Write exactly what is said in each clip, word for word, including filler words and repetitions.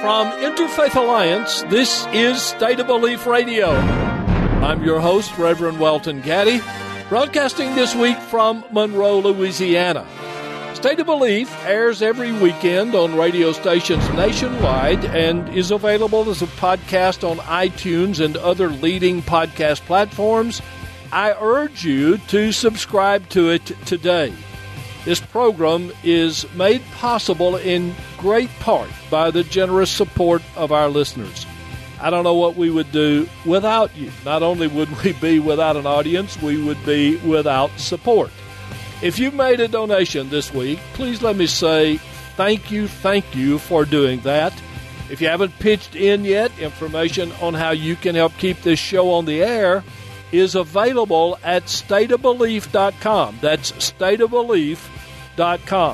From Interfaith Alliance, this is State of Belief Radio. I'm your host, Reverend Welton Gaddy, broadcasting this week from Monroe, Louisiana. State of Belief airs every weekend on radio stations nationwide and is available as a podcast on iTunes and other leading podcast platforms. I urge you to subscribe to it today. This program is made possible in great part by the generous support of our listeners. I don't know what we would do without you. Not only would we be without an audience, we would be without support. If you made a donation this week, please let me say thank you, thank you for doing that. If you haven't pitched in yet, information on how you can help keep this show on the air is available at state of belief dot com. That's state of belief dot com.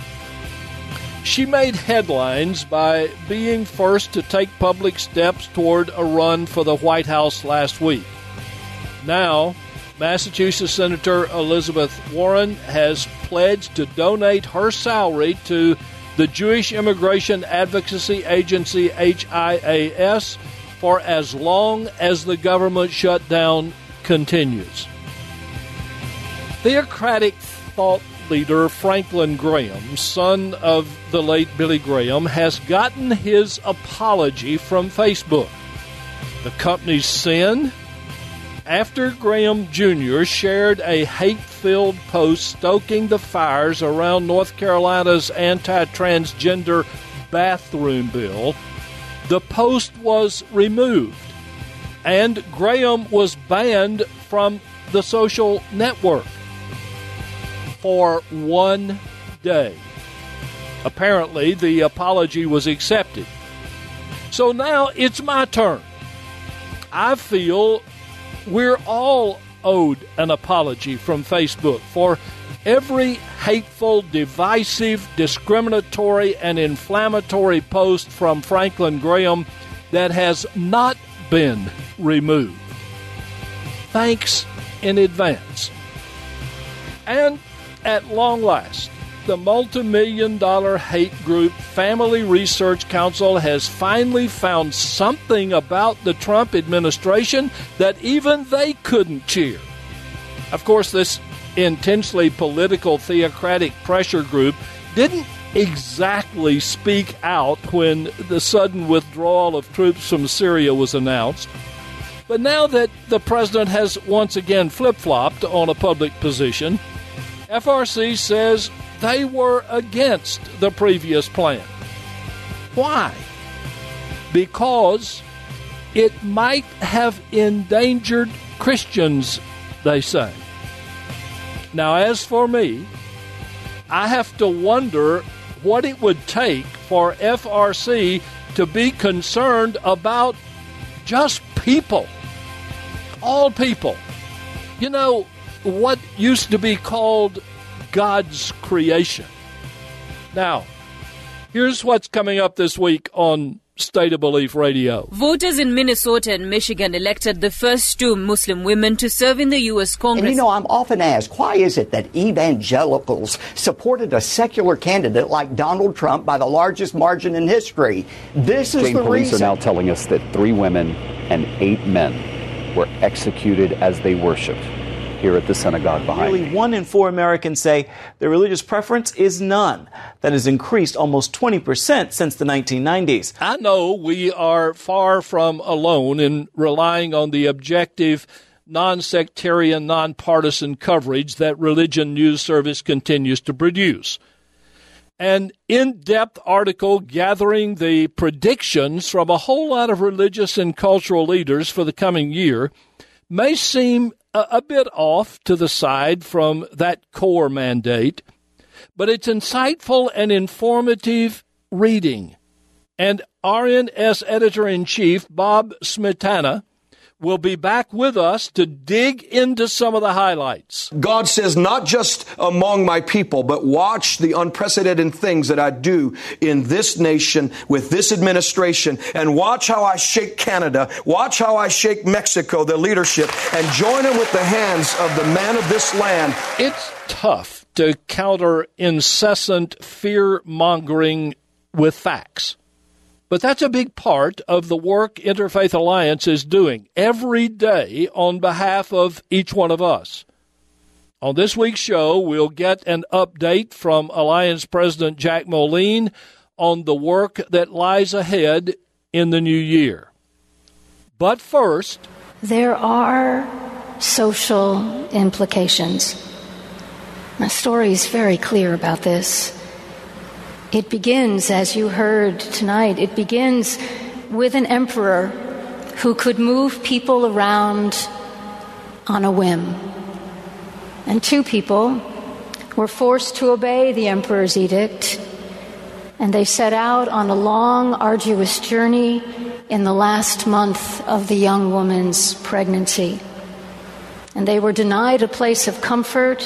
She made headlines by being first to take public steps toward a run for the White House last week. Now, Massachusetts Senator Elizabeth Warren has pledged to donate her salary to the Jewish Immigration Advocacy Agency, H I A S, for as long as the government shutdown continues. Theocratic thought leader Franklin Graham, son of the late Billy Graham, has gotten his apology from Facebook. The company's sin? After Graham Junior shared a hate-filled post stoking the fires around North Carolina's anti-transgender bathroom bill, the post was removed, and Graham was banned from the social network for one day. Apparently, the apology was accepted. So now it's my turn. I feel we're all owed an apology from Facebook for every hateful, divisive, discriminatory, and inflammatory post from Franklin Graham that has not been removed. Thanks in advance. And at long last, the multi-million dollar hate group Family Research Council has finally found something about the Trump administration that even they couldn't cheer. Of course, this intensely political theocratic pressure group didn't exactly speak out when the sudden withdrawal of troops from Syria was announced. But now that the president has once again flip-flopped on a public position, F R C says they were against the previous plan. Why? Because it might have endangered Christians, they say. Now, as for me, I have to wonder what it would take for F R C to be concerned about just people. All people. You know, what used to be called God's creation. Now, here's what's coming up this week on State of Belief Radio. Voters in Minnesota and Michigan elected the first two Muslim women to serve in the U S Congress. And you know, I'm often asked, why is it that evangelicals supported a secular candidate like Donald Trump by the largest margin in history? This is Jane, the police reason. are now telling us that three women and eight men were executed as they worshiped here at the synagogue behind Nearly me. one in four Americans say their religious preference is none. That has increased almost twenty percent since the nineteen nineties. I know we are far from alone in relying on the objective, non-sectarian, nonpartisan coverage that Religion News Service continues to produce. An in-depth article gathering the predictions from a whole lot of religious and cultural leaders for the coming year may seem a, a bit off to the side from that core mandate, but it's insightful and informative reading. And R N S Editor-in-Chief Bob Smetana will be back with us to dig into some of the highlights. God says, not just among my people, but watch the unprecedented things that I do in this nation with this administration, and watch how I shake Canada, watch how I shake Mexico, the leadership, and join them with the hands of the man of this land. It's tough to counter incessant fear-mongering with facts. But that's a big part of the work Interfaith Alliance is doing every day on behalf of each one of us. On this week's show, we'll get an update from Alliance President Jack Moline on the work that lies ahead in the new year. But first, there are social implications. My story is very clear about this. It begins, as you heard tonight, it begins with an emperor who could move people around on a whim. And two people were forced to obey the emperor's edict, and they set out on a long, arduous journey in the last month of the young woman's pregnancy. And they were denied a place of comfort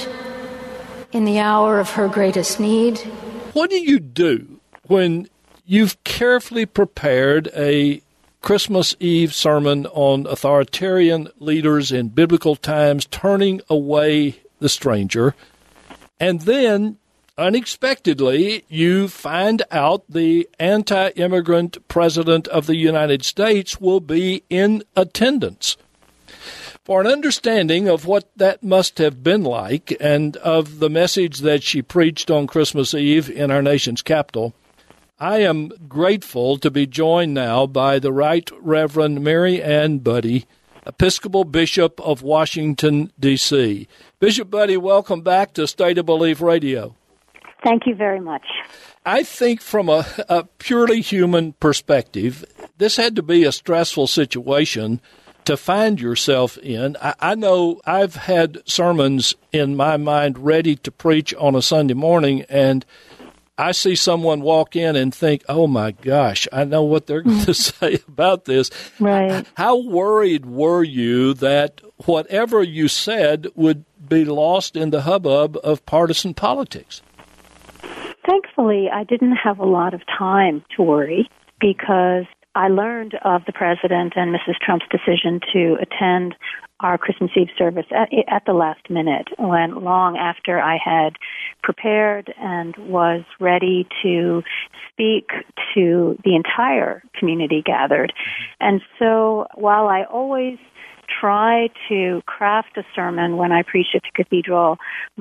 in the hour of her greatest need. What do you do when you've carefully prepared a Christmas Eve sermon on authoritarian leaders in biblical times turning away the stranger, and then unexpectedly you find out the anti-immigrant president of the United States will be in attendance? For an understanding of what that must have been like and of the message that she preached on Christmas Eve in our nation's capital, I am grateful to be joined now by the Right Reverend Mary Ann Budde, Episcopal Bishop of Washington, D C Bishop Budde, welcome back to State of Belief Radio. Thank you very much. I think from a, a purely human perspective, this had to be a stressful situation to find yourself in. I, I know I've had sermons in my mind ready to preach on a Sunday morning, and I see someone walk in and think, oh, my gosh, I know what they're going to say about this. Right. How worried were you that whatever you said would be lost in the hubbub of partisan politics? Thankfully, I didn't have a lot of time to worry because I learned of the President and Missus Trump's decision to attend our Christmas Eve service at, at the last minute, when long after I had prepared and was ready to speak to the entire community gathered. And so while I always try to craft a sermon when I preach at the cathedral,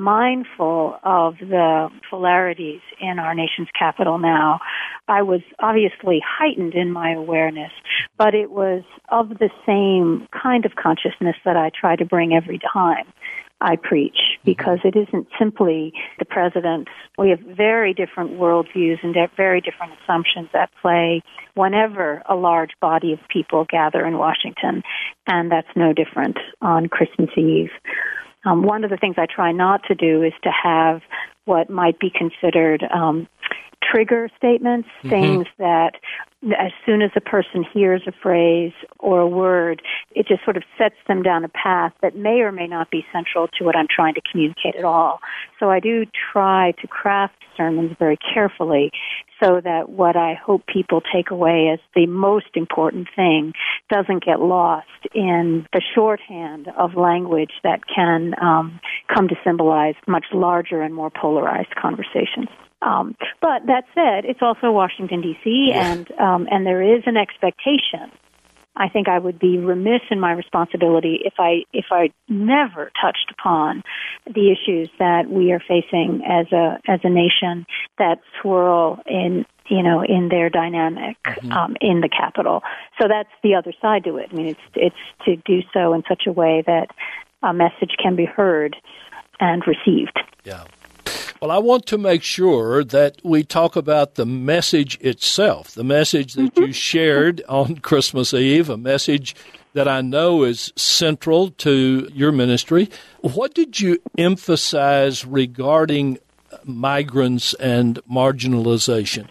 mindful of the polarities in our nation's capital now, I was obviously heightened in my awareness, but it was of the same kind of consciousness that I try to bring every time I preach, because it isn't simply the president. We have very different worldviews and very different assumptions at play whenever a large body of people gather in Washington, and that's no different on Christmas Eve. Um, one of the things I try not to do is to have what might be considered um, trigger statements, mm-hmm. things that as soon as a person hears a phrase or a word, it just sort of sets them down a path that may or may not be central to what I'm trying to communicate at all. So I do try to craft sermons very carefully so that what I hope people take away as the most important thing doesn't get lost in the shorthand of language that can um, come to symbolize much larger and more polarized conversations. Um, but that said, it's also Washington, D C, and um, and there is an expectation. I think I would be remiss in my responsibility if I if I never touched upon the issues that we are facing as a as a nation that swirl in you know in their dynamic mm-hmm. um, in the Capitol. So that's the other side to it. I mean, it's it's to do so in such a way that a message can be heard and received. Yeah. Well, I want to make sure that we talk about the message itself, the message that mm-hmm. you shared on Christmas Eve, a message that I know is central to your ministry. What did you emphasize regarding migrants and marginalization?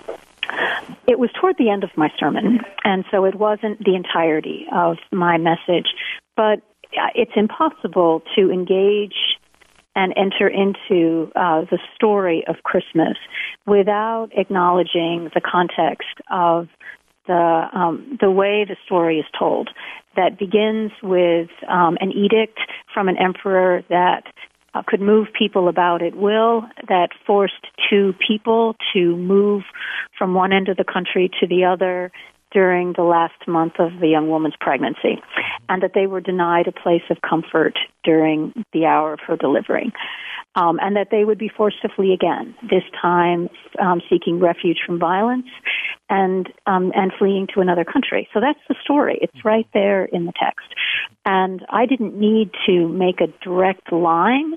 It was toward the end of my sermon, and so it wasn't the entirety of my message, but it's impossible to engage and enter into uh, the story of Christmas without acknowledging the context of the um, the way the story is told. That begins with um, an edict from an emperor that uh, could move people about at will, that forced two people to move from one end of the country to the other during the last month of the young woman's pregnancy, and that they were denied a place of comfort during the hour of her delivery. Um, and that they would be forced to flee again, this time um, seeking refuge from violence and um, and fleeing to another country. So that's the story. It's right there in the text. And I didn't need to make a direct line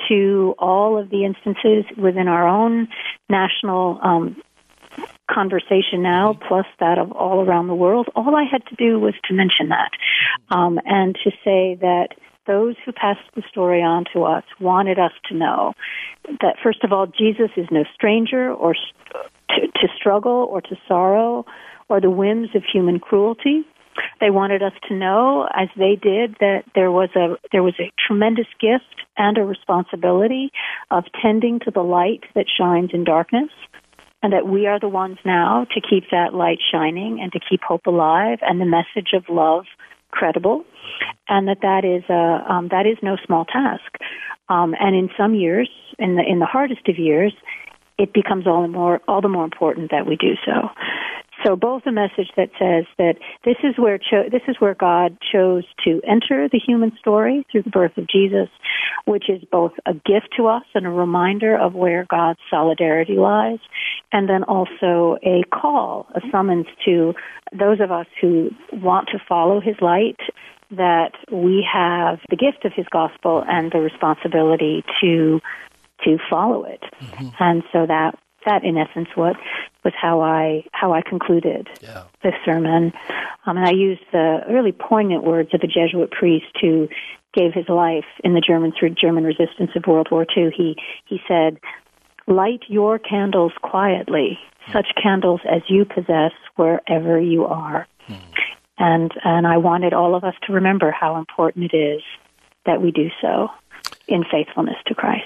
to all of the instances within our own national um, conversation now, plus that of all around the world. All I had to do was to mention that um, and to say that those who passed the story on to us wanted us to know that, first of all, Jesus is no stranger or to, to struggle or to sorrow or the whims of human cruelty. They wanted us to know, as they did, that there was a there was a tremendous gift and a responsibility of tending to the light that shines in darkness, and that we are the ones now to keep that light shining and to keep hope alive and the message of love credible, and that that is a um, that is no small task. Um, and in some years, in the in the hardest of years, it becomes all the more all the more important that we do so. So both a message that says that this is where cho- this is where God chose to enter the human story through the birth of Jesus, which is both a gift to us and a reminder of where God's solidarity lies, and then also a call, a summons to those of us who want to follow his light, that we have the gift of his gospel and the responsibility to to follow it. Mm-hmm. And so that that in essence what was how I how I concluded yeah. this sermon. Um, and I used the really poignant words of a Jesuit priest who gave his life in the German through German resistance of World War Two. He he said, "Light your candles quietly, such candles as you possess wherever you are." Mm. And and I wanted all of us to remember how important it is that we do so in faithfulness to Christ.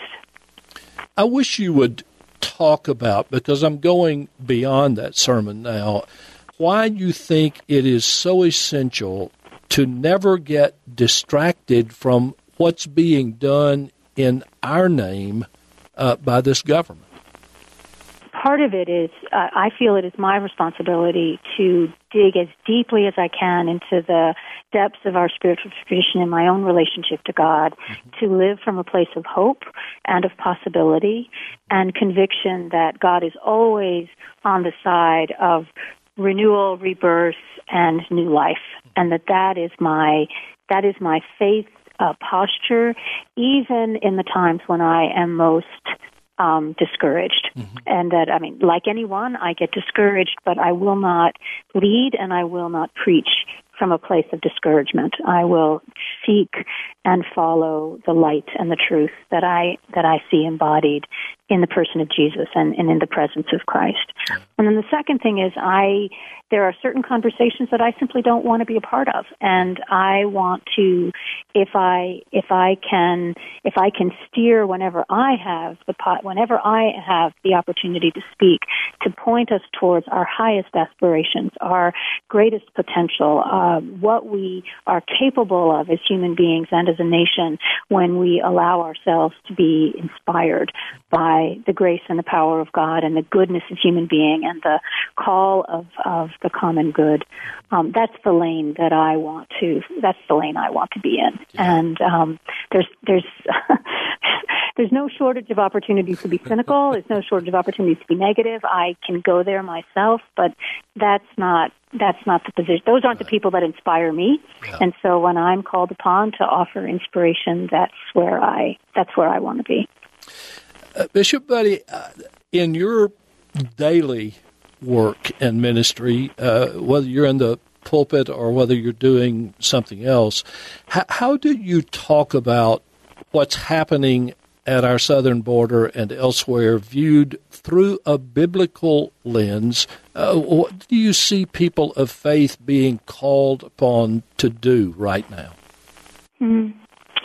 I wish you would talk about, because I'm going beyond that sermon now, why you think it is so essential to never get distracted from what's being done in our name uh, by this government. Part of it is, uh, I feel it is my responsibility to dig as deeply as I can into the depths of our spiritual tradition in my own relationship to God, mm-hmm. to live from a place of hope and of possibility and conviction that God is always on the side of renewal, rebirth, and new life, and that that is my that is my faith uh, posture, even in the times when I am most Um, discouraged. Mm-hmm. And that, I mean, like anyone, I get discouraged, but I will not lead and I will not preach from a place of discouragement. I will seek and follow the light and the truth that I that I see embodied in the person of Jesus and, and in the presence of Christ. Mm-hmm. And then the second thing is I there are certain conversations that I simply don't want to be a part of, and I want to, if I if I can if I can steer whenever I have the pot, whenever I have the opportunity to speak, to point us towards our highest aspirations, our greatest potential, uh, what we are capable of as human beings and as a nation when we allow ourselves to be inspired by the grace and the power of God and the goodness of human being and the call of, of the common good. Um, that's the lane that I want to. That's the lane I want to be in. Yeah. And um, there's there's there's no shortage of opportunities to be cynical. There's no shortage of opportunities to be negative. I can go there myself, but that's not that's not the position. Those aren't the people that inspire me. Yeah. And so when I'm called upon to offer inspiration, that's where I that's where I want to be. Uh, Bishop Budde, uh, in your daily work and ministry, uh, whether you're in the pulpit or whether you're doing something else, how, how do you talk about what's happening at our southern border and elsewhere viewed through a biblical lens? Uh, what do you see people of faith being called upon to do right now? Mm-hmm.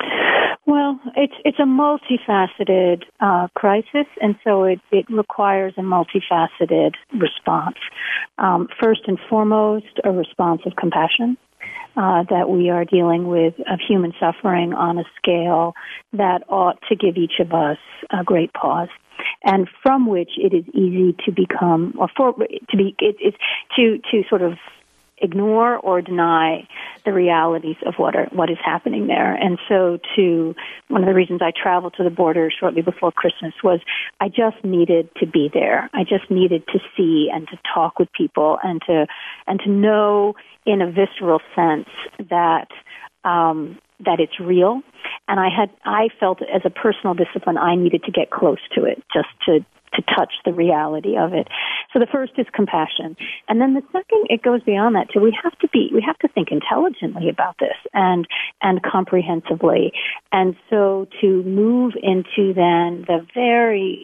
Well, it's it's a multifaceted uh, crisis, and so it, it requires a multifaceted response. Um, first and foremost, a response of compassion, uh, that we are dealing with of human suffering on a scale that ought to give each of us a great pause, and from which it is easy to become, or for to be, it, it's to to sort of ignore or deny the realities of what are what is happening there. And so, to one of the reasons I traveled to the border shortly before Christmas was I just needed to be there. I just needed to see and to talk with people and to and to know in a visceral sense that um, that it's real. And I had I felt as a personal discipline I needed to get close to it, just to to touch the reality of it. So the first is compassion. And then the second, it goes beyond that too. We have to be, we have to think intelligently about this and, and comprehensively. And so to move into then the very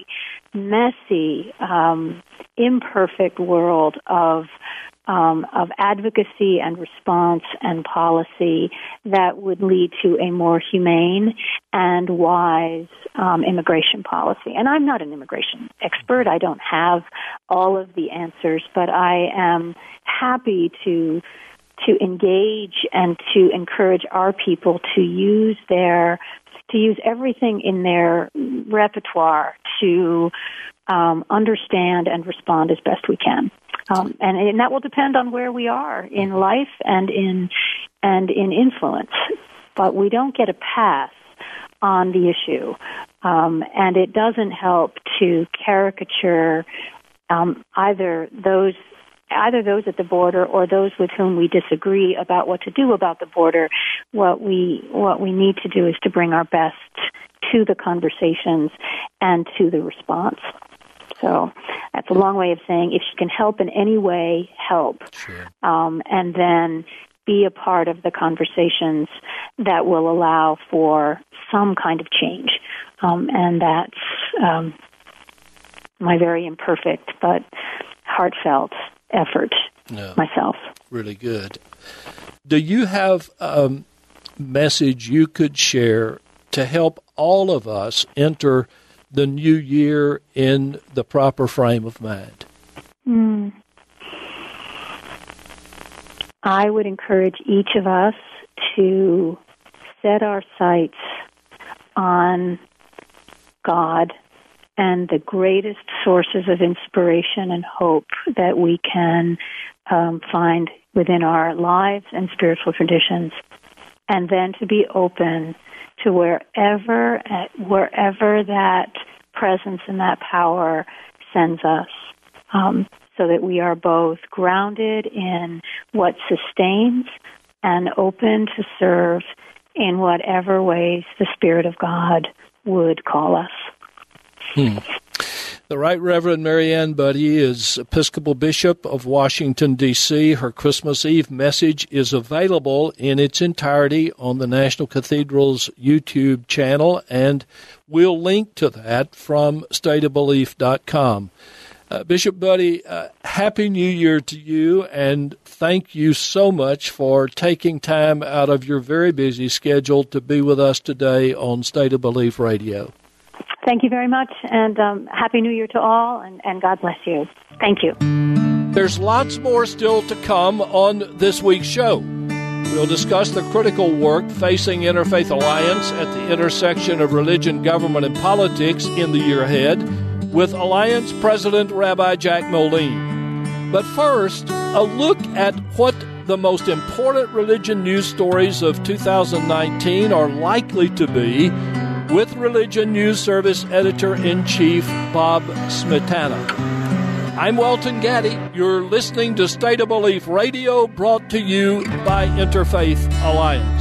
messy, um, imperfect world of Um, of advocacy and response and policy that would lead to a more humane and wise um, immigration policy. And I'm not an immigration expert. I don't have all of the answers, but I am happy to to engage and to encourage our people to use their to use everything in their repertoire to um, understand and respond as best we can. Um, and, and that will depend on where we are in life and in and in influence. But we don't get a pass on the issue, um, and it doesn't help to caricature um, either those either those at the border or those with whom we disagree about what to do about the border. What we what we need to do is to bring our best to the conversations and to the response. So that's a long way of saying if you can help in any way, help. Sure. Um, and then be a part of the conversations that will allow for some kind of change. Um, and that's um, my very imperfect but heartfelt effort no, myself. Really good. Do you have a message you could share to help all of us enter the new year in the proper frame of mind? Mm. I would encourage each of us to set our sights on God and the greatest sources of inspiration and hope that we can um, find within our lives and spiritual traditions, and then to be open to wherever wherever that presence and that power sends us, um, so that we are both grounded in what sustains and open to serve in whatever ways the Spirit of God would call us. Hmm. The Right Reverend Mary Ann Budde is Episcopal Bishop of Washington, D C Her Christmas Eve message is available in its entirety on the National Cathedral's YouTube channel, and we'll link to that from state of belief dot com. Uh, Bishop Budde, uh, Happy New Year to you, and thank you so much for taking time out of your very busy schedule to be with us today on State of Belief Radio. Thank you very much, and um, Happy New Year to all, and, and God bless you. Thank you. There's lots more still to come on this week's show. We'll discuss the critical work facing Interfaith Alliance at the intersection of religion, government, and politics in the year ahead with Alliance President Rabbi Jack Moline. But first, a look at what the most important religion news stories of two thousand nineteen are likely to be with Religion News Service Editor-in-Chief Bob Smietana. I'm Welton Gaddy. You're listening to State of Belief Radio, brought to you by Interfaith Alliance.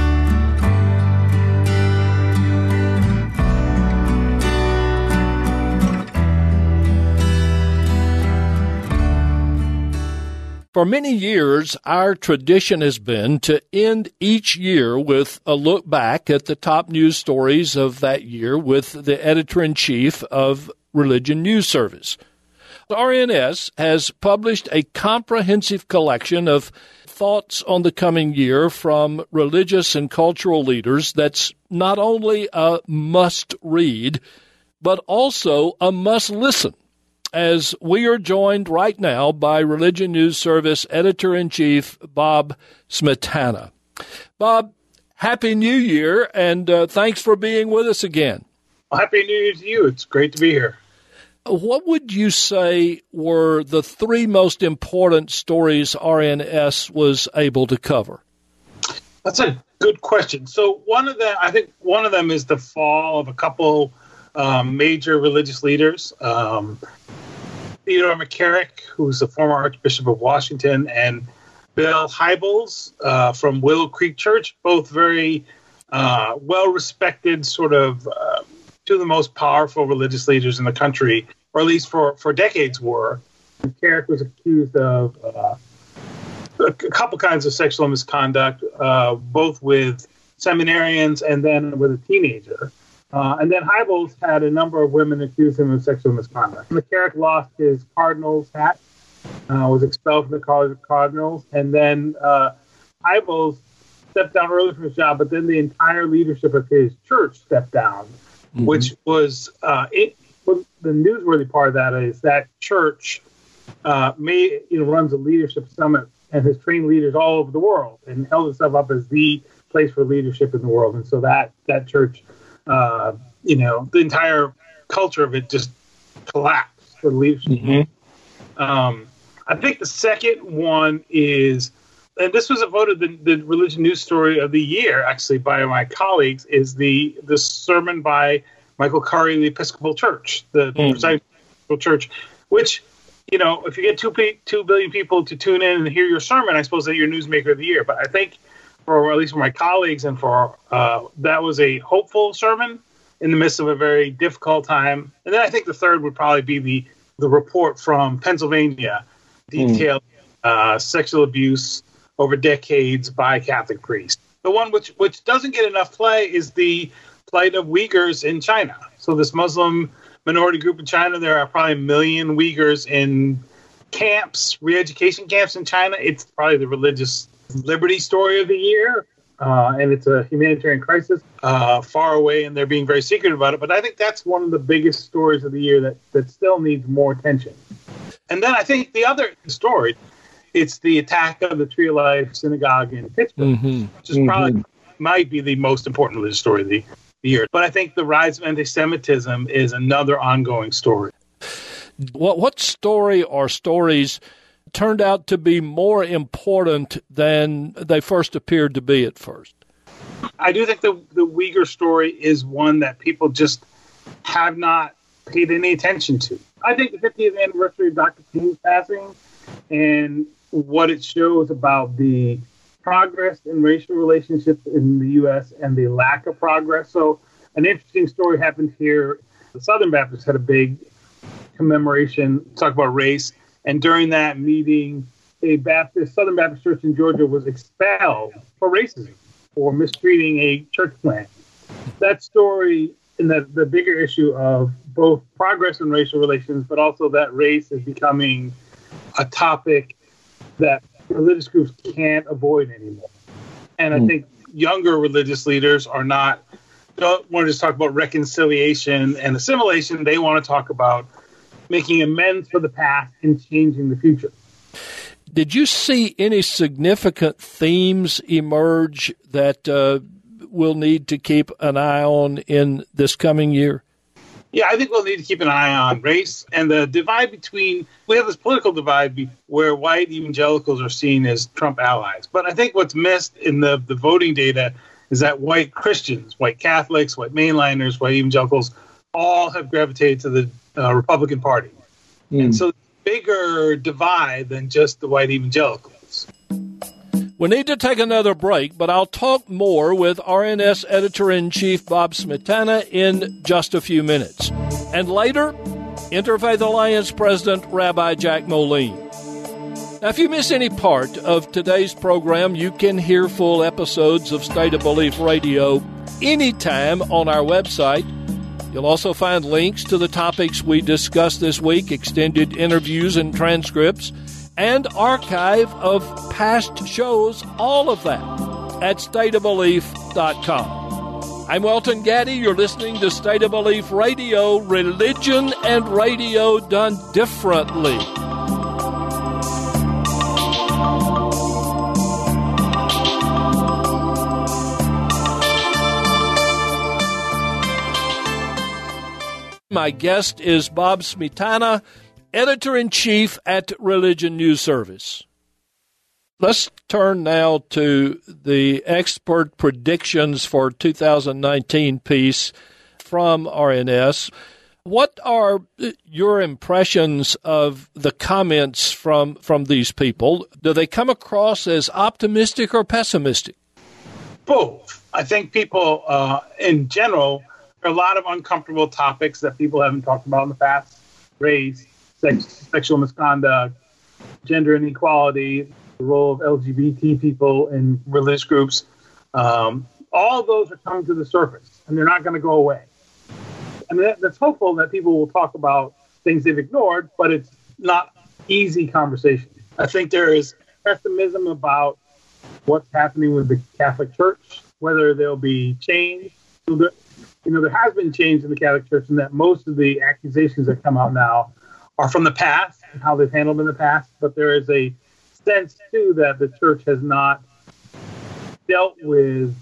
For many years, our tradition has been to end each year with a look back at the top news stories of that year with the editor-in-chief of Religion News Service. R N S has published a comprehensive collection of thoughts on the coming year from religious and cultural leaders that's not only a must-read, but also a must-listen. as we are joined right now by Religion News Service Editor-in-Chief Bob Smietana. Bob, Happy New Year, and uh, thanks for being with us again. Well, Happy New Year to you. It's great to be here. What would you say were the three most important stories R N S was able to cover? That's a good question. So one of them, I think one of them is the fall of a couple um, major religious leaders. Um, Theodore McCarrick, who's the former Archbishop of Washington, and Bill Hybels uh, from Willow Creek Church, both very uh, well-respected, sort of uh, two of the most powerful religious leaders in the country, or at least for, for decades were. McCarrick was accused of uh, a couple kinds of sexual misconduct, uh, both with seminarians and then with a teenager. Uh, and then Hybels had a number of women accuse him of sexual misconduct. McCarrick lost his Cardinals hat, uh, was expelled from the College of Cardinals, and then uh, Hybels stepped down early from his job, but then the entire leadership of his church stepped down, mm-hmm. which was uh, it. Well, the newsworthy part of that is that church uh, made, you know, runs a leadership summit and has trained leaders all over the world and held itself up as the place for leadership in the world. And so that that church. Uh, you know, the entire culture of it just collapsed for leadership. Mm-hmm. Um, I think the second one is, and this was voted the, the religion news story of the year, actually, by my colleagues, is the the sermon by Michael Curry, the Episcopal Church, the mm-hmm. presiding Episcopal Church, which, you know, if you get two, two billion people to tune in and hear your sermon, I suppose that you're newsmaker of the year. But I think, or at least for my colleagues, and for uh, that was a hopeful sermon in the midst of a very difficult time. And then I think the third would probably be the, the report from Pennsylvania detailing mm. uh, sexual abuse over decades by Catholic priests. The one which, which doesn't get enough play is the plight of Uyghurs in China. So this Muslim minority group in China, there are probably a million Uyghurs in camps, re-education camps in China. It's probably the religious liberty story of the year, uh, and it's a humanitarian crisis uh, far away, and they're being very secretive about it. But I think that's one of the biggest stories of the year that, that still needs more attention. And then I think the other story, it's the attack of the Tree of Life Synagogue in Pittsburgh, mm-hmm. which is mm-hmm. probably might be the most important religious story of the, the year. But I think the rise of anti-Semitism is another ongoing story. What, what story or stories turned out to be more important than they first appeared to be at first? I do think the, the Uyghur story is one that people just have not paid any attention to. I think the fiftieth anniversary of Doctor King's passing and what it shows about the progress in racial relationships in the U S and the lack of progress. So an interesting story happened here. The Southern Baptists had a big commemoration, talk about race. And during that meeting, a Baptist, Southern Baptist Church in Georgia was expelled for racism, for mistreating a church plant. That story, and the, the bigger issue of both progress in racial relations, but also that race is becoming a topic that religious groups can't avoid anymore. And I think younger religious leaders are not, don't want to just talk about reconciliation and assimilation. They want to talk about making amends for the past and changing the future. Did you see any significant themes emerge that uh, we'll need to keep an eye on in this coming year? Yeah, I think we'll need to keep an eye on race and the divide between, we have this political divide be, where white evangelicals are seen as Trump allies. But I think what's missed in the, the voting data is that white Christians, white Catholics, white mainliners, white evangelicals, all have gravitated to the Uh, Republican Party. Mm. And so bigger divide than just the white evangelicals. We need to take another break, but I'll talk more with R N S Editor-in-Chief Bob Smietana in just a few minutes. And later, Interfaith Alliance President Rabbi Jack Moline. Now, if you miss any part of today's program, you can hear full episodes of State of Belief Radio anytime on our website. You'll also find links to the topics we discussed this week, extended interviews and transcripts, and archive of past shows, all of that at state of belief dot com. I'm Welton Gaddy. You're listening to State of Belief Radio, religion and radio done differently. My guest is Bob Smietana, Editor-in-Chief at Religion News Service. Let's turn now to the expert predictions for two thousand nineteen piece from R N S. What are your impressions of the comments from, from these people? Do they come across as optimistic or pessimistic? Both. I think people, uh, in general, there are a lot of uncomfortable topics that people haven't talked about in the past. Race, sex, sexual misconduct, gender inequality, the role of L G B T people in religious groups. Um, all of those are coming to the surface, and they're not going to go away. And that, that's hopeful that people will talk about things they've ignored, but it's not easy conversation. I think there is pessimism about what's happening with the Catholic Church, whether there'll be change. So there, you know, there has been change in the Catholic Church, and that most of the accusations that come out now are from the past and how they've handled in the past, but there is a sense, too, that the church has not dealt with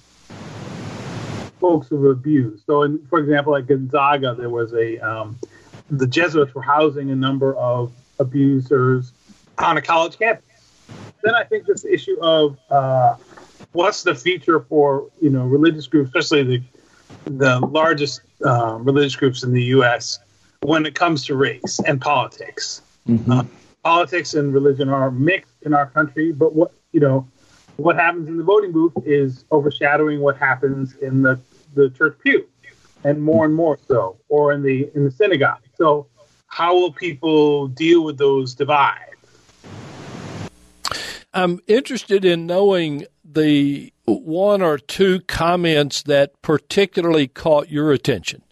folks who were abused. So, in, for example, at Gonzaga, there was a, um, the Jesuits were housing a number of abusers on a college campus. Then I think this issue of uh, what's the future for, you know, religious groups, especially the the largest uh, religious groups in the U S when it comes to race and politics. Mm-hmm. Uh, politics and religion are mixed in our country, but what, you know, what happens in the voting booth is overshadowing what happens in the, the church pew, and more and more so, or in the in the synagogue. So how will people deal with those divides? I'm interested in knowing the one or two comments that particularly caught your attention.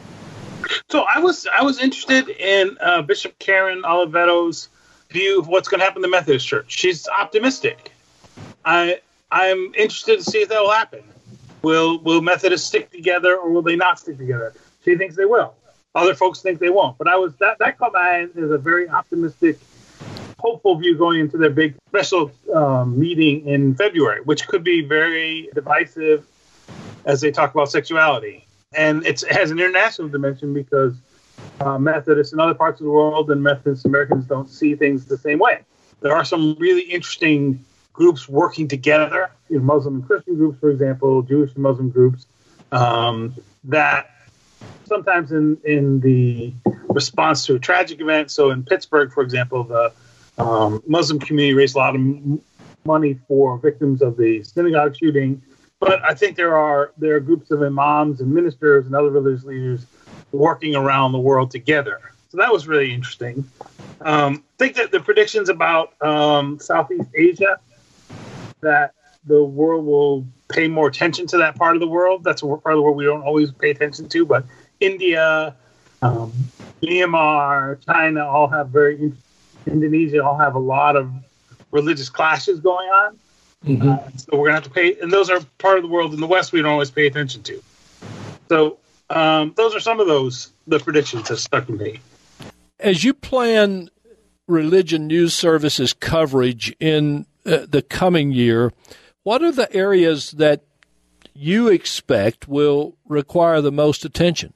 So I was I was interested in uh, Bishop Karen Olivetto's view of what's going to happen in the Methodist Church. She's optimistic. I I'm interested to see if that will happen. Will Will Methodists stick together, or will they not stick together? She thinks they will. Other folks think they won't. But I was that that caught my eye as a very optimistic, hopeful view going into their big special um, meeting in February, which could be very divisive as they talk about sexuality. And it's, it has an international dimension because uh, Methodists in other parts of the world and Methodist Americans don't see things the same way. There are some really interesting groups working together, you know, Muslim and Christian groups, for example, Jewish and Muslim groups, um, that sometimes in, in the response to a tragic event, so in Pittsburgh, for example, the Um, Muslim community raised a lot of m- money for victims of the synagogue shooting, but I think there are there are groups of imams and ministers and other religious leaders working around the world together. So that was really interesting. Um, I think that the predictions about um, Southeast Asia, that the world will pay more attention to that part of the world. That's a part of the world we don't always pay attention to, but India, um, Myanmar, China all have very interesting. Indonesia all have a lot of religious clashes going on. Mm-hmm. Uh, so we're going to have to pay, and those are part of the world in the West we don't always pay attention to. So um, those are some of those, the predictions that stuck with me. As you plan Religion News Service's coverage in uh, the coming year, what are the areas that you expect will require the most attention?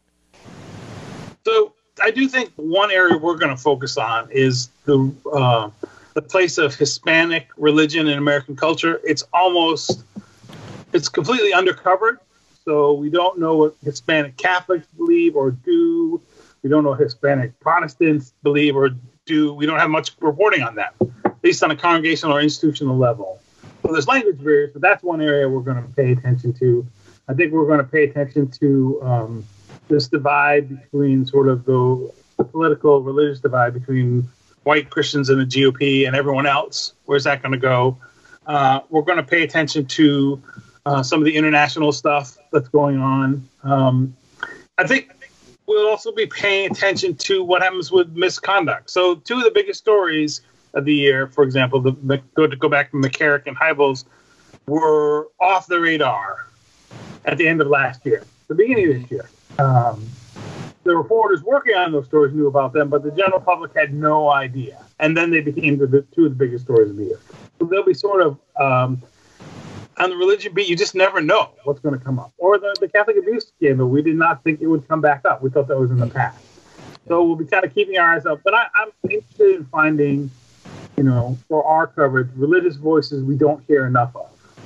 So I do think one area we're going to focus on is the uh, the place of Hispanic religion in American culture. It's almost, it's completely undercovered. So we don't know what Hispanic Catholics believe or do. We don't know what Hispanic Protestants believe or do. We don't have much reporting on that, at least on a congregational or institutional level. So there's language barriers, but that's one area we're going to pay attention to. I think we're going to pay attention to um, this divide between sort of the, the political, religious divide between white Christians and the G O P and everyone else. Where's that going to go? Uh, we're going to pay attention to uh, some of the international stuff that's going on. Um, I think we'll also be paying attention to what happens with misconduct. So two of the biggest stories of the year, for example, the, the go to go back to McCarrick and Hybels, were off the radar. at the end of last year, the beginning of this year. Um, the reporters working on those stories knew about them, but the general public had no idea. And then they became the, the two of the biggest stories of the year. So they'll be sort of, um, on the religion beat, you just never know what's going to come up. Or the, the Catholic abuse scandal, we did not think it would come back up. We thought that was in the past. So we'll be kind of keeping our eyes up. But I, I'm interested in finding, you know, for our coverage, religious voices we don't hear enough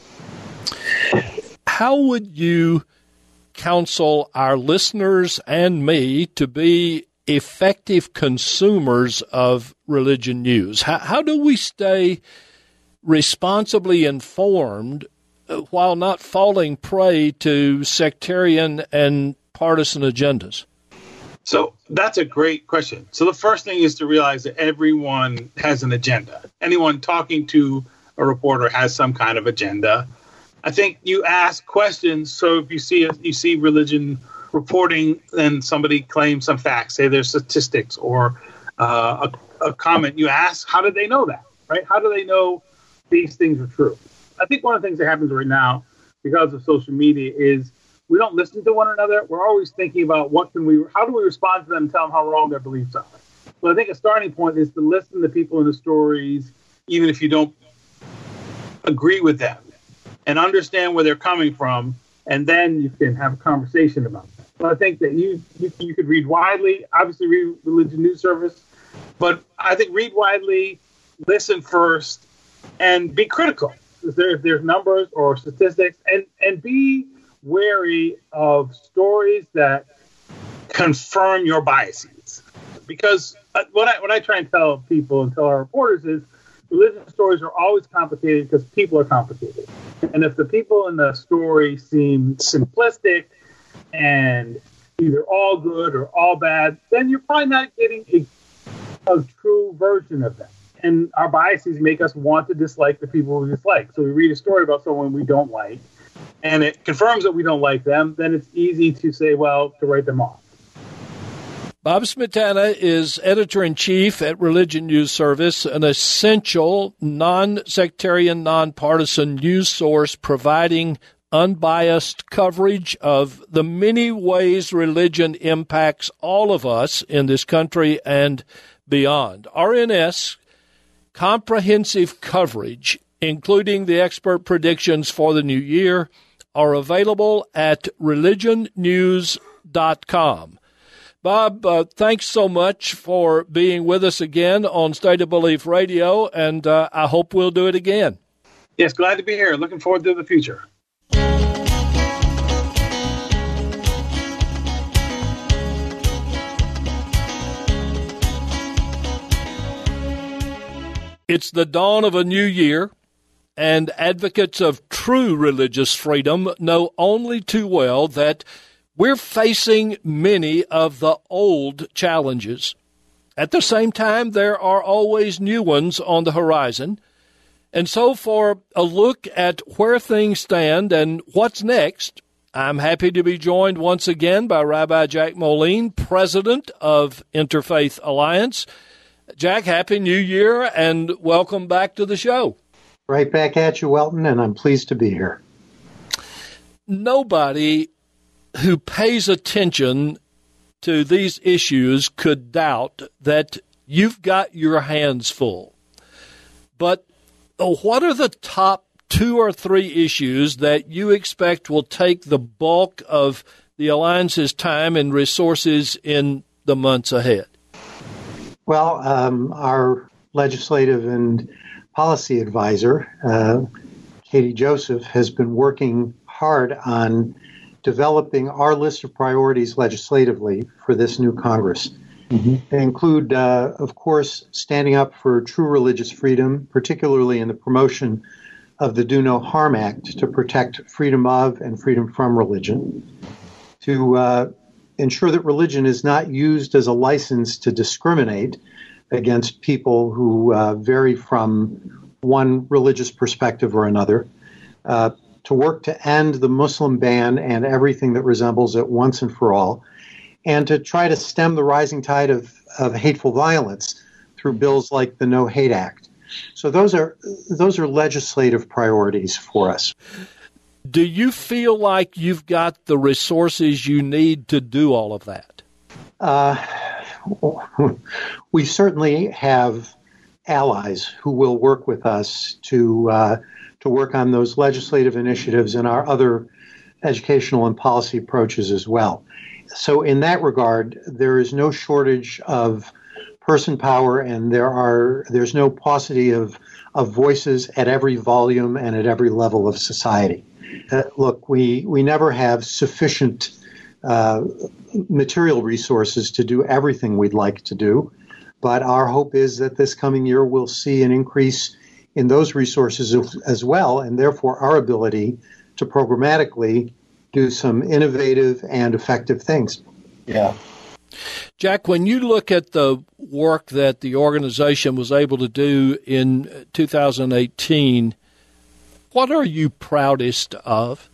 of. How would you counsel our listeners and me to be effective consumers of religion news? How, how do we stay responsibly informed while not falling prey to sectarian and partisan agendas? So that's a great question. So the first thing is to realize that everyone has an agenda. Anyone talking to a reporter has some kind of agenda. I think you ask questions. So if you see you see religion reporting, then somebody claims some facts, say there's statistics or uh, a, a comment. You ask, how did they know that? Right? How do they know these things are true? I think one of the things that happens right now because of social media is we don't listen to one another. We're always thinking about what can we, how do we respond to them and tell them how wrong their beliefs are. So I think a starting point is to listen to people in the stories, even if you don't agree with them, and understand where they're coming from, and then you can have a conversation about that. So I think that you, you you could read widely, obviously read Religion News Service, but I think read widely, listen first, and be critical. If, there, if there's numbers or statistics, and, and be wary of stories that confirm your biases. Because what I, what I try and tell people and tell our reporters is religious stories are always complicated because people are complicated. And if the people in the story seem simplistic and either all good or all bad, then you're probably not getting a, a true version of them. And our biases make us want to dislike the people we dislike. So we read a story about someone we don't like, and it confirms that we don't like them, then it's easy to say, well, to write them off. Bob Smietana is editor-in-chief at Religion News Service, an essential, non-sectarian, nonpartisan news source providing unbiased coverage of the many ways religion impacts all of us in this country and beyond. R N S comprehensive coverage, including the expert predictions for the new year, are available at religion news dot com. Bob, uh, thanks so much for being with us again on State of Belief Radio, and uh, I hope we'll do it again. Yes, glad to be here. Looking forward to the future. It's the dawn of a new year, and advocates of true religious freedom know only too well that we're facing many of the old challenges. At the same time, there are always new ones on the horizon. And so for a look at where things stand and what's next, I'm happy to be joined once again by Rabbi Jack Moline, president of Interfaith Alliance. Jack, Happy New Year and welcome back to the show. Right back at you, Welton, and I'm pleased to be here. Nobody who pays attention to these issues could doubt that you've got your hands full. But what are the top two or three issues that you expect will take the bulk of the Alliance's time and resources in the months ahead? Well, um, our legislative and policy advisor, uh, Katie Joseph, has been working hard on developing our list of priorities legislatively for this new Congress. Mm-hmm. They include, uh, of course, standing up for true religious freedom, particularly in the promotion of the Do No Harm Act to protect freedom of and freedom from religion, to uh, ensure that religion is not used as a license to discriminate against people who uh, vary from one religious perspective or another, uh, to work to end the Muslim ban and everything that resembles it once and for all, and to try to stem the rising tide of, of hateful violence through bills like the No Hate Act. So those are those are legislative priorities for us. Do you feel like you've got the resources you need to do all of that? Uh, we certainly have allies who will work with us to uh, to work on those legislative initiatives and our other educational and policy approaches as well. So in that regard, there is no shortage of person power, and there are there's no paucity of of voices at every volume and at every level of society. Uh, look, we we never have sufficient uh, material resources to do everything we'd like to do, but our hope is that this coming year we'll see an increase in those resources as well, and therefore our ability to programmatically do some innovative and effective things. Yeah. Jack, when you look at the work that the organization was able to do in two thousand eighteen, what are you proudest of?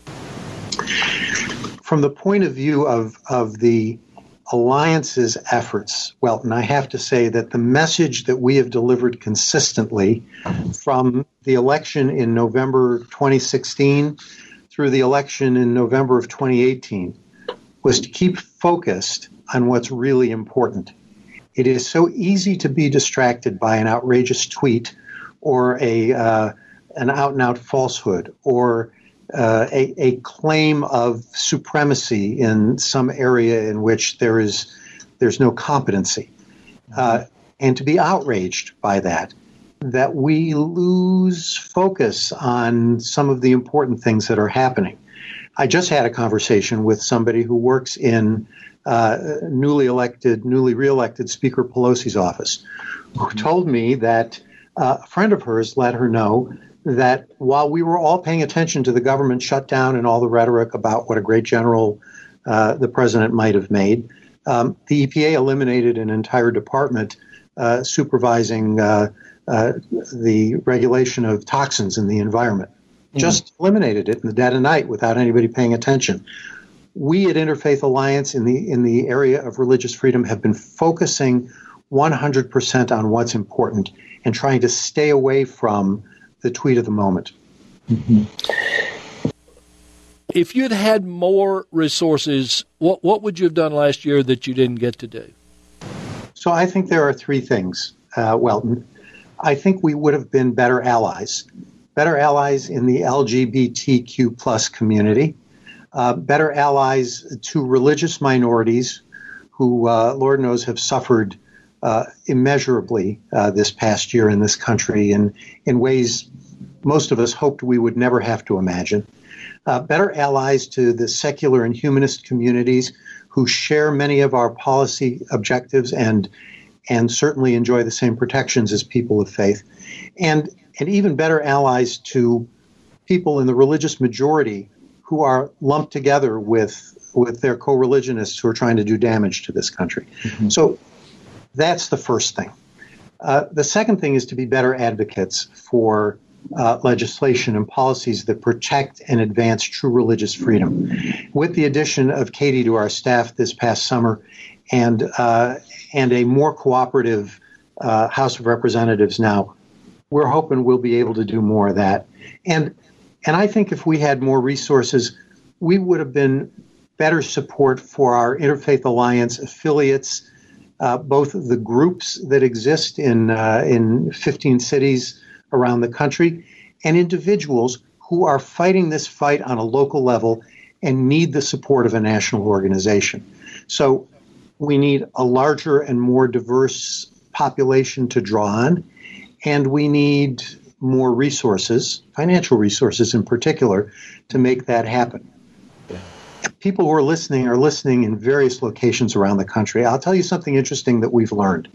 From the point of view of, of the Alliance's efforts, well, and I have to say that the message that we have delivered consistently from the election in November twenty sixteen through the election in November of twenty eighteen was to keep focused on what's really important. It is so easy to be distracted by an outrageous tweet or a uh, an out-and-out falsehood or uh, a, a claim of supremacy in some area in which there is there's no competency, uh, and to be outraged by that, that we lose focus on some of the important things that are happening. I just had a conversation with somebody who works in uh, newly elected, newly reelected Speaker Pelosi's office, who told me that uh, a friend of hers let her know that while we were all paying attention to the government shutdown and all the rhetoric about what a great general uh, the president might have made, um, the E P A eliminated an entire department uh, supervising uh, uh, the regulation of toxins in the environment. Mm. Just eliminated it in the dead of night without anybody paying attention. We at Interfaith Alliance in the in the area of religious freedom have been focusing one hundred percent on what's important and trying to stay away from the tweet of the moment. Mm-hmm. If you'd had more resources, what what would you have done last year that you didn't get to do? So I think there are three things, uh, Welton. I think we would have been better allies, better allies in the L G B T Q plus community, uh, better allies to religious minorities who, uh, Lord knows, have suffered uh, immeasurably uh, this past year in this country in, in ways most of us hoped we would never have to imagine. Uh, better allies to the secular and humanist communities who share many of our policy objectives and and certainly enjoy the same protections as people of faith, and and even better allies to people in the religious majority who are lumped together with with their co-religionists who are trying to do damage to this country. Mm-hmm. So that's the first thing. Uh, the second thing is to be better advocates for Uh, legislation and policies that protect and advance true religious freedom. With the addition of Katie to our staff this past summer and uh, and a more cooperative uh, House of Representatives now, we're hoping we'll be able to do more of that. And and I think if we had more resources, we would have been better support for our Interfaith Alliance affiliates, uh, both the groups that exist in uh, in fifteen cities around the country, and individuals who are fighting this fight on a local level and need the support of a national organization. So we need a larger and more diverse population to draw on, and we need more resources, financial resources in particular, to make that happen. People who are listening are listening in various locations around the country. I'll tell you something interesting that we've learned.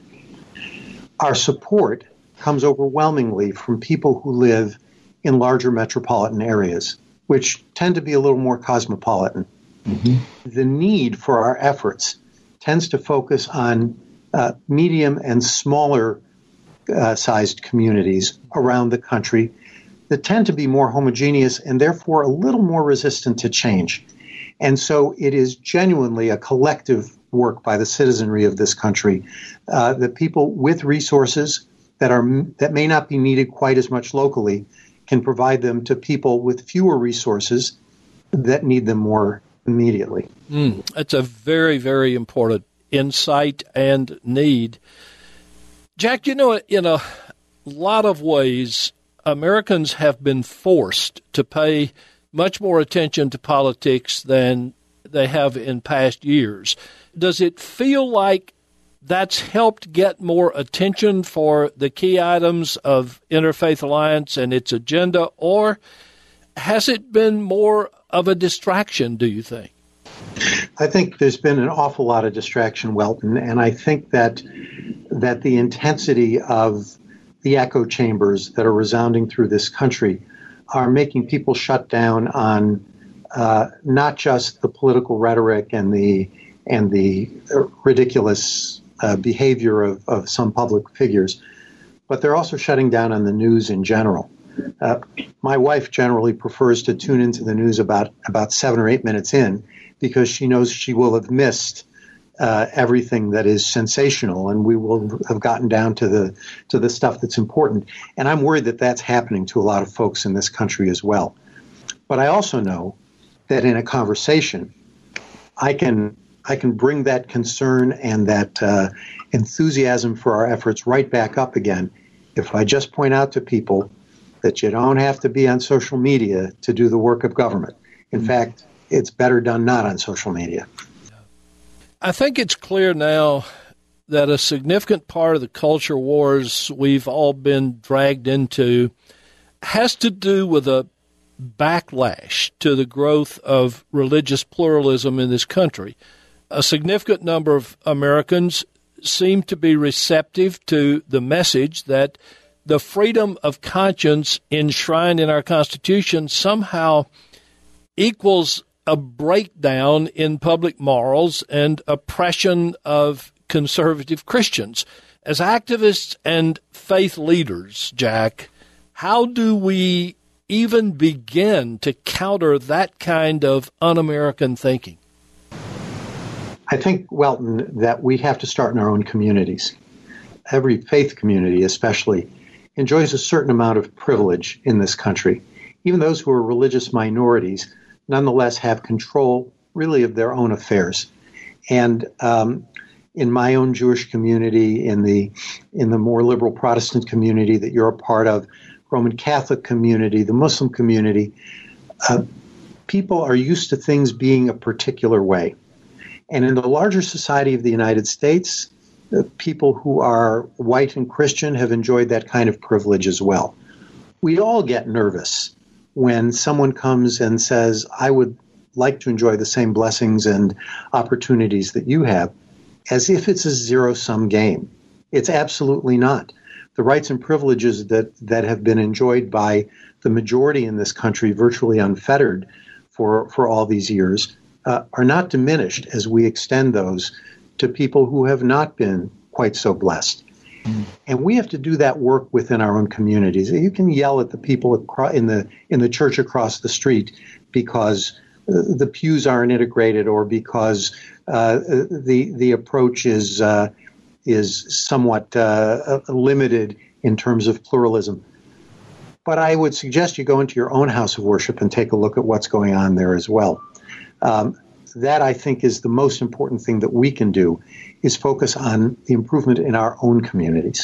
Our support comes overwhelmingly from people who live in larger metropolitan areas, which tend to be a little more cosmopolitan. Mm-hmm. The need for our efforts tends to focus on uh, medium and smaller uh, sized communities around the country that tend to be more homogeneous and therefore a little more resistant to change. And so it is genuinely a collective work by the citizenry of this country, uh, that people with resources that are that may not be needed quite as much locally can provide them to people with fewer resources that need them more immediately. Mm, that's a very, very important insight and need. Jack, you know, in a lot of ways, Americans have been forced to pay much more attention to politics than they have in past years. Does it feel like that's helped get more attention for the key items of Interfaith Alliance and its agenda, or has it been more of a distraction, do you think? I think there's been an awful lot of distraction, Welton, and I think that that the intensity of the echo chambers that are resounding through this country are making people shut down on uh, not just the political rhetoric and the and the ridiculous uh, behavior of, of some public figures, but they're also shutting down on the news in general. Uh, my wife generally prefers to tune into the news about, about seven or eight minutes in, because she knows she will have missed uh, everything that is sensational, and we will have gotten down to the to the stuff that's important. And I'm worried that that's happening to a lot of folks in this country as well. But I also know that in a conversation, I can I can bring that concern and that uh, enthusiasm for our efforts right back up again if I just point out to people that you don't have to be on social media to do the work of government. In mm-hmm. fact, it's better done not on social media. I think it's clear now that a significant part of the culture wars we've all been dragged into has to do with a backlash to the growth of religious pluralism in this country. A significant number of Americans seem to be receptive to the message that the freedom of conscience enshrined in our Constitution somehow equals a breakdown in public morals and oppression of conservative Christians. As activists and faith leaders, Jack, how do we even begin to counter that kind of un-American thinking? I think, Welton, that we have to start in our own communities. Every faith community, especially, enjoys a certain amount of privilege in this country. Even those who are religious minorities nonetheless have control, really, of their own affairs. And um, in my own Jewish community, in the in the more liberal Protestant community that you're a part of, Roman Catholic community, the Muslim community, uh, people are used to things being a particular way. And in the larger society of the United States, the people who are white and Christian have enjoyed that kind of privilege as well. We all get nervous when someone comes and says, I would like to enjoy the same blessings and opportunities that you have, as if it's a zero-sum game. It's absolutely not. The rights and privileges that, that have been enjoyed by the majority in this country, virtually unfettered for, for all these years, uh, are not diminished as we extend those to people who have not been quite so blessed. Mm. And we have to do that work within our own communities. You can yell at the people in the in the church across the street because the pews aren't integrated or because uh, the the approach is uh, is somewhat uh, limited in terms of pluralism. But I would suggest you go into your own house of worship and take a look at what's going on there as well. Um, that, I think, is the most important thing that we can do, is focus on the improvement in our own communities.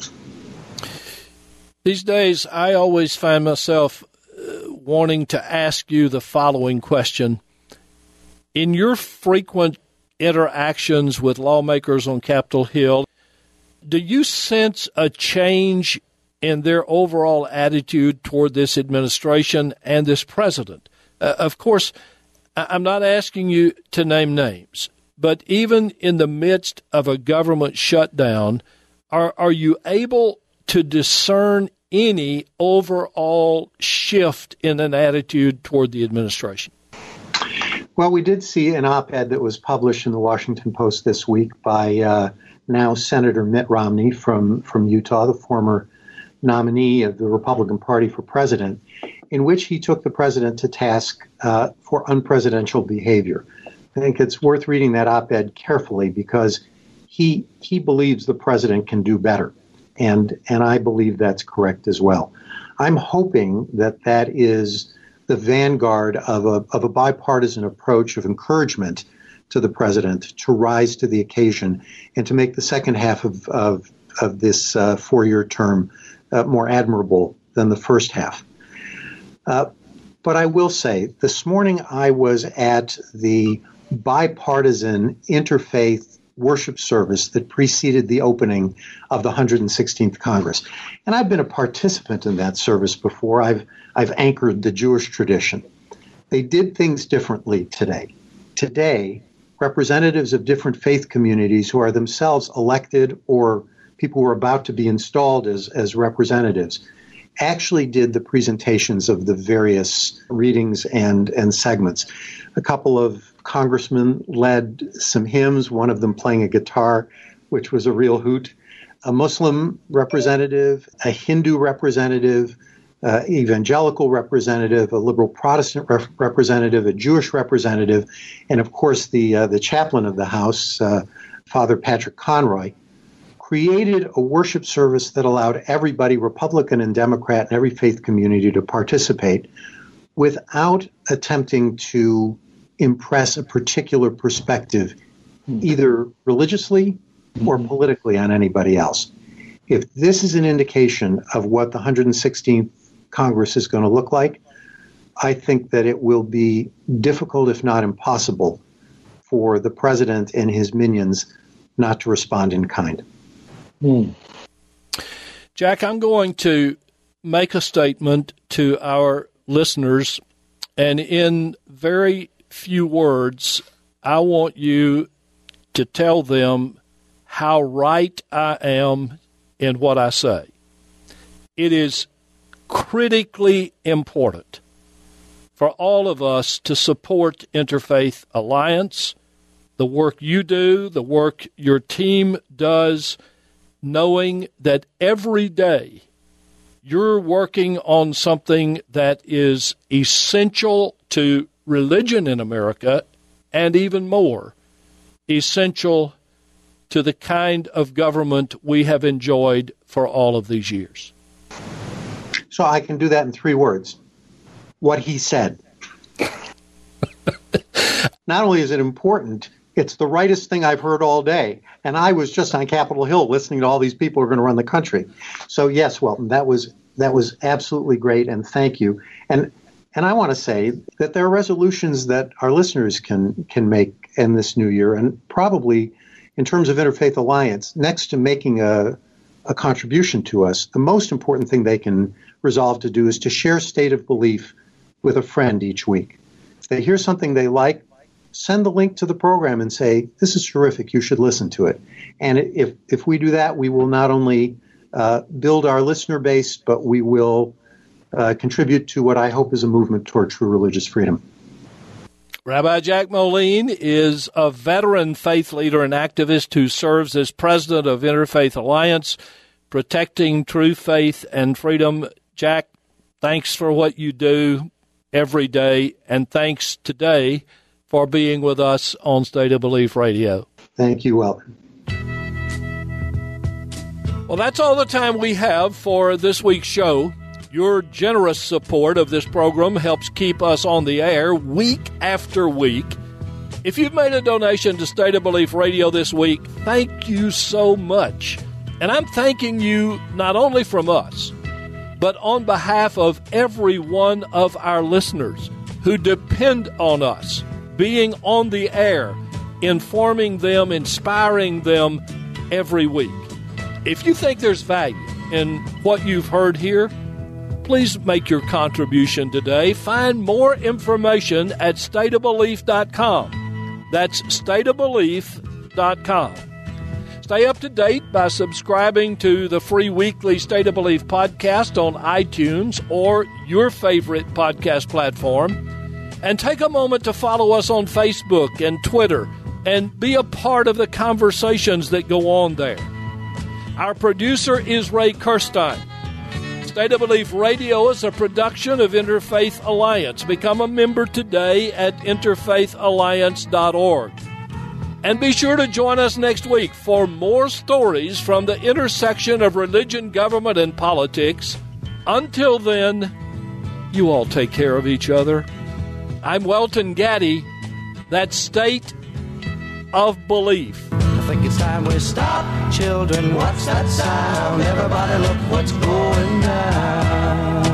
These days, I always find myself uh, wanting to ask you the following question. In your frequent interactions with lawmakers on Capitol Hill, do you sense a change in their overall attitude toward this administration and this president? Uh, of course, I'm not asking you to name names, but even in the midst of a government shutdown, are, are you able to discern any overall shift in an attitude toward the administration? Well, we did see an op-ed that was published in the Washington Post this week by uh, now Senator Mitt Romney from, from Utah, the former nominee of the Republican Party for president, in which he took the president to task uh, for unpresidential behavior. I think it's worth reading that op-ed carefully because he he believes the president can do better. And, and I believe that's correct as well. I'm hoping that that is the vanguard of a, of a bipartisan approach of encouragement to the president to rise to the occasion and to make the second half of, of, of this uh, four-year term uh, more admirable than the first half. Uh, but I will say, this morning I was at the bipartisan interfaith worship service that preceded the opening of the one hundred sixteenth Congress. And I've been a participant in that service before. I've I've anchored the Jewish tradition. They did things differently today. Today, representatives of different faith communities who are themselves elected or people who are about to be installed as, as representatives actually did the presentations of the various readings and, and segments. A couple of congressmen led some hymns, one of them playing a guitar, which was a real hoot. A Muslim representative, a Hindu representative, uh, evangelical representative, a liberal Protestant rep- representative, a Jewish representative, and of course the uh, the chaplain of the House, uh, Father Patrick Conroy, created a worship service that allowed everybody, Republican and Democrat, and every faith community to participate without attempting to impress a particular perspective, either religiously or politically, on anybody else. If this is an indication of what the one hundred sixteenth Congress is going to look like, I think that it will be difficult, if not impossible, for the president and his minions not to respond in kind. Hmm. Jack, I'm going to make a statement to our listeners, and in very few words, I want you to tell them how right I am in what I say. It is critically important for all of us to support Interfaith Alliance, the work you do, the work your team does, knowing that every day you're working on something that is essential to religion in America, and even more essential to the kind of government we have enjoyed for all of these years. So I can do that in three words. What he said. Not only is it important, it's the rightest thing I've heard all day. And I was just on Capitol Hill listening to all these people who are going to run the country. So yes, Welton, that was that was absolutely great, and thank you. And and I want to say that there are resolutions that our listeners can can make in this new year, and probably in terms of Interfaith Alliance, next to making a a contribution to us, the most important thing they can resolve to do is to share State of Belief with a friend each week. If they hear something they like, send the link to the program and say, this is terrific, you should listen to it. And if if we do that, we will not only uh, build our listener base, but we will uh, contribute to what I hope is a movement toward true religious freedom. Rabbi Jack Moline is a veteran faith leader and activist who serves as president of Interfaith Alliance, protecting true faith and freedom. Jack, thanks for what you do every day, and thanks today for being with us on State of Belief Radio. Thank you, Welton. Well, that's all the time we have for this week's show. Your generous support of this program helps keep us on the air week after week. If you've made a donation to State of Belief Radio this week, thank you so much. And I'm thanking you not only from us, but on behalf of every one of our listeners who depend on us being on the air, informing them, inspiring them every week. If you think there's value in what you've heard here, please make your contribution today. Find more information at state of belief dot com. That's state of belief dot com. Stay up to date by subscribing to the free weekly State of Belief podcast on iTunes or your favorite podcast platform. And take a moment to follow us on Facebook and Twitter and be a part of the conversations that go on there. Our producer is Ray Kirstein. State of Belief Radio is a production of Interfaith Alliance. Become a member today at interfaith alliance dot org. And be sure to join us next week for more stories from the intersection of religion, government, and politics. Until then, you all take care of each other. I'm Welton Gaddy. That's State of Belief. I think it's time we stop. Children, what's that sound? Everybody look what's going down.